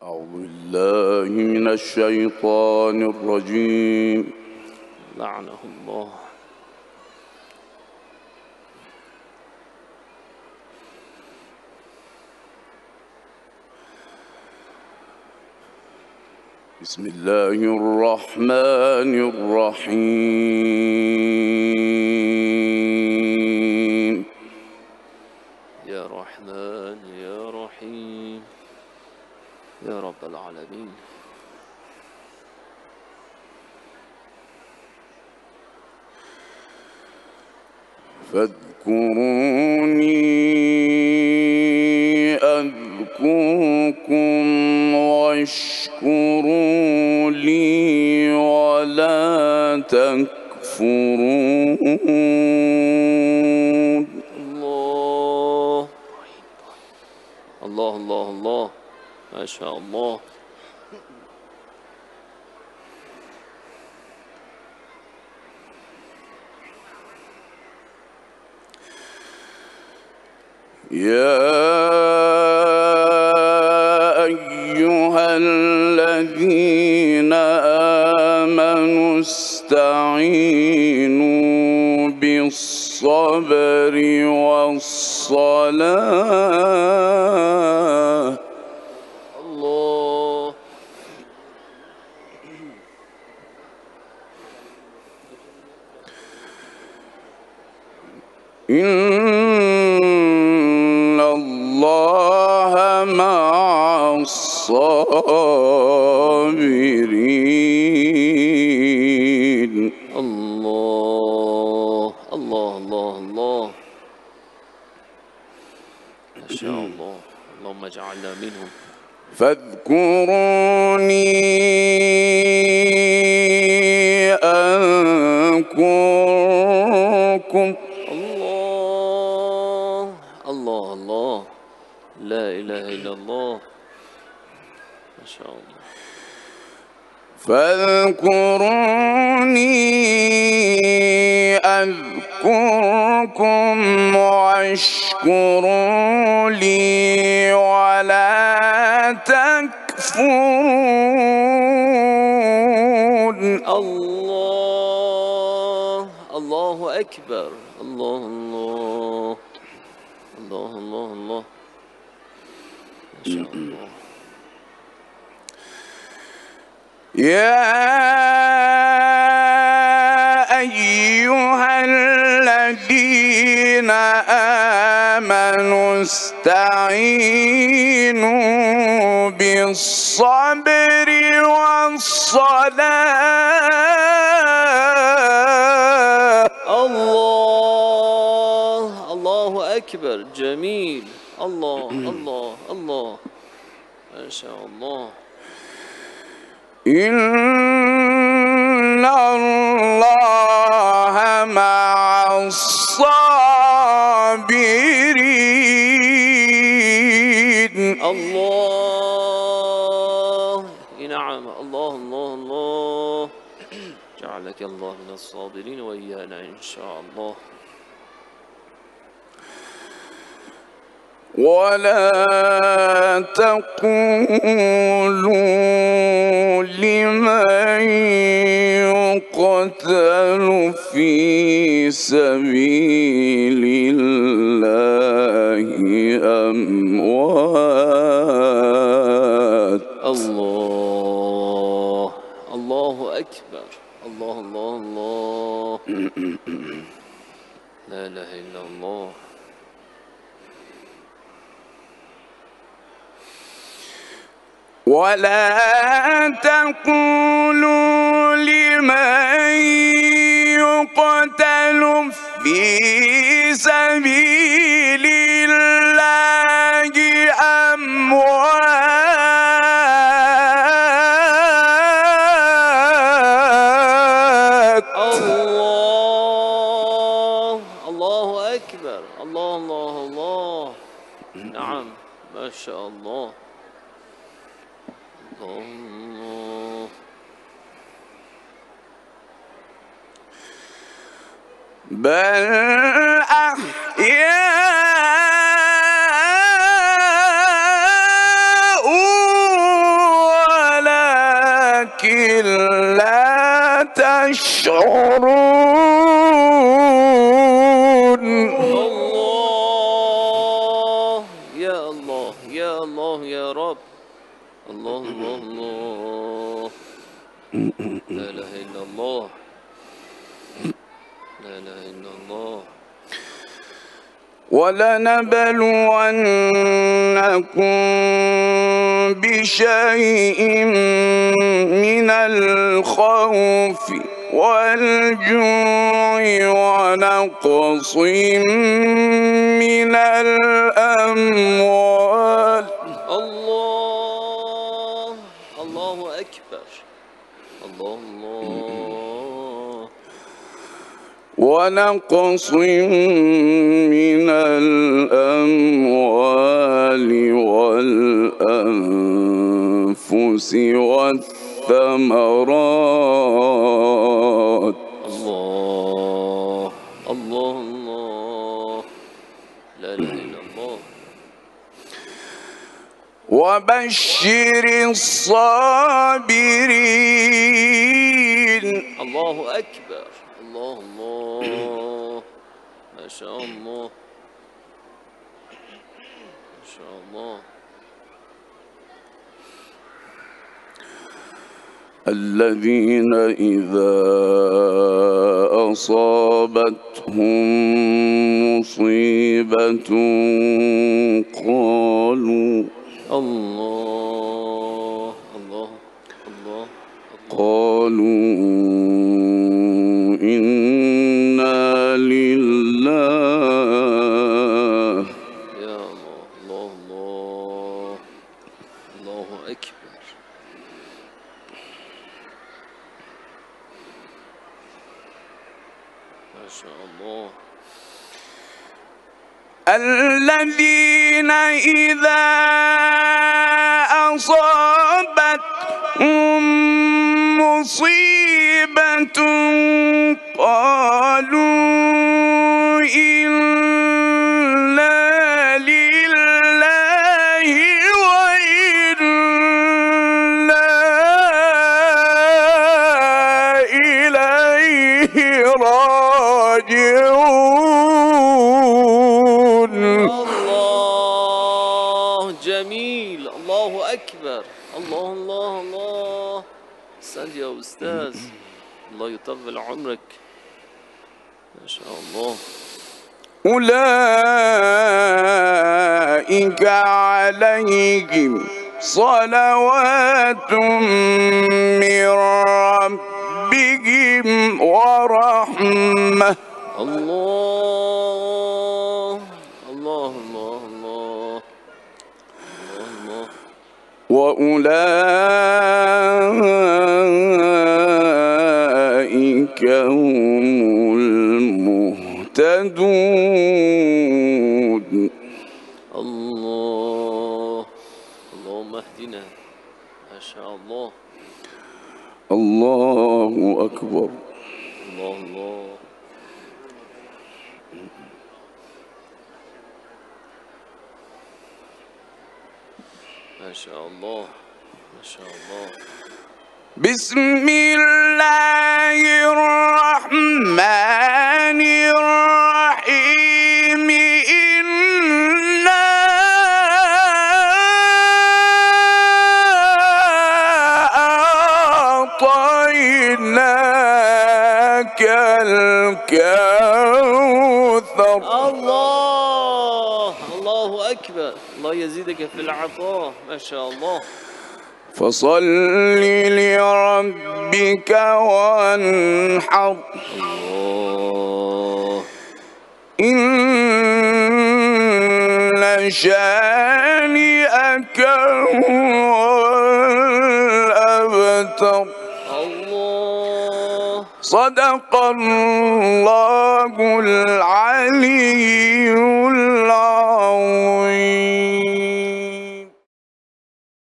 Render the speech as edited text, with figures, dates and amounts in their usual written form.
أعوذ بالله من الشيطان الرجيم. لعنه الله. بسم الله الرحمن الرحيم. يا رحمن يا رحيم يا رب العالمين. فاذكروني أذكركم واشكروا لي ولا تكفرون. الله الله الله الله، ما شاء الله. يا أيها الذين آمنوا استعينوا بالصبر والصلاة. الله إن الله مع الصابرين. الله الله الله الله، ما شاء الله. اللهم اجعلنا منهم. فاذكروني أذكركم. الله الله الله، لا إله إلا الله، ما شاء الله. فاذكروني أذكركم واشكروا لي ولا تكفرون. الله الله أكبر. الله الله الله الله الله، ما شاء الله. يا أيها الذين آمنوا استعينوا بالصبر والصلاة. الله الله أكبر، جميل. الله الله الله، ما شاء الله. إن الله مع الصابرين. الله، نعم. الله الله الله، جعلك الله من الصابرين وإيانا إن شاء الله. ولا تقولوا لمن يقتل في سبيل الله أموات. الله الله أكبر. الله الله الله، لا إله إلا الله. ولا تقولوا لمن يقتل في سبيل الله أموات. الله الله أكبر. الله الله الله، نعم، ما شاء الله. الله بل أحياء ولكن لا تشعرون. الله يا الله يا الله يا رب. الله الله الله. لا إله إلا الله. لا إله إلا الله. ولنبلونكم بشيء من الخوف والجوع ونقص من الأموال. الله الله أكبر. الله الله. ونقص من الأموال والأنفس والثمرات. الله الله الله. لا إله إلا الله. وبشر الصابرين. الله أكبر. الله الله. ما شاء الله ما شاء الله. الذين إذا أصابتهم مصيبة قالوا الله الله الله. قالوا إنا لله. يا الله الله الله. الله أكبر. ما شاء الله. الذين إذا أصابتهم مصيبة قالوا إنا لله وإنا إليه راجعون. الله جميل. الله أكبر. الله الله الله. أحسنت يا أستاذ. الله يطول عمرك. ما شاء الله. أولئك عليهم صلوات من ربهم ورحمة. الله الله الله الله الله. وأولئك هم المهتدون. الله اللهم اهدنا. ما شاء الله. الله أكبر. الله الله. ما شاء الله ما شاء الله. بسم الله الرحمن الرحيم. إنا أعطيناك الكوثر. الله الله أكبر. الله يزيدك في العطاء. ما شاء الله. فصل لربك وانحر. الله. إن شانئك هو الأبتر. الله. صدق الله العلي العظيم.